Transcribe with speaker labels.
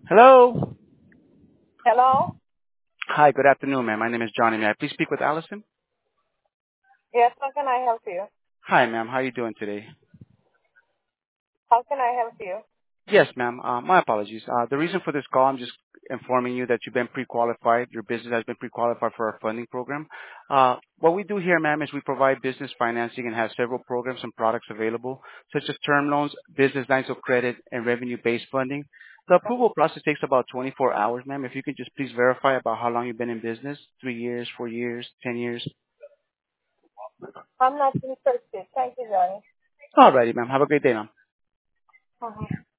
Speaker 1: Hello.
Speaker 2: Hello?
Speaker 1: Hi, good afternoon, ma'am. My name is Johnny. May I please speak with Allison?
Speaker 2: Yes, how can I help you?
Speaker 1: Hi, ma'am. How are you doing today?
Speaker 2: How can I help you?
Speaker 1: Yes, ma'am. My apologies. The reason for this call, I'm just informing you that you've been pre-qualified. Your business has been pre-qualified for our funding program. What we do here, ma'am, is we provide business financing and have several programs and products available, such as term loans, business lines of credit, and revenue-based funding. The approval process takes about 24 hours, ma'am. If you could just please verify about how long you've been in business, 3 years, 4 years, 10 years.
Speaker 2: I'm not interested. Thank you, Johnny.
Speaker 1: Alrighty, ma'am. Have a great day, ma'am.
Speaker 2: Uh-huh.